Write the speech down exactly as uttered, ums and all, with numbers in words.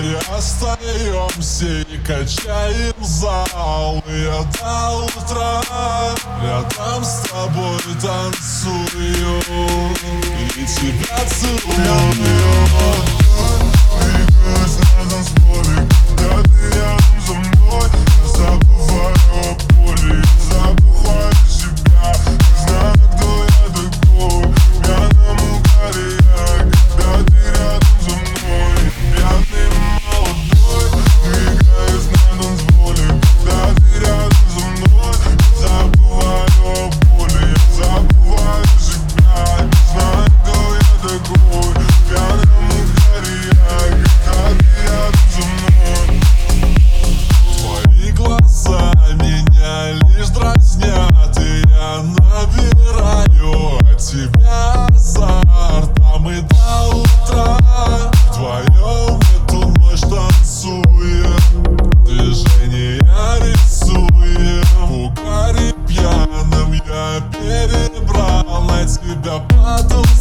баре остаемся и качаем зал. Я до утра рядом с тобой танцую и тебя целую. Двигаюсь на танцполе, когда ты рядом со мной. Я забываю о боли, забываю себя. Не знаю, кто я такой, пьяному угаре я, когда ты рядом со мной. Пьяный молодой, двигаюсь на танцполе, когда ты рядом со мной. Я забываю о боли, я забываю себя. Не знаю, кто я такой, пьяным угаре я, когда ты рядом со мной. Твои глаза меня лишь дразнят, и я набираю от тебя азарт. А мы до утра вдвоем эту ночь танцуем, движения рисуем. В угаре пьяным я перебрал на тебя подул.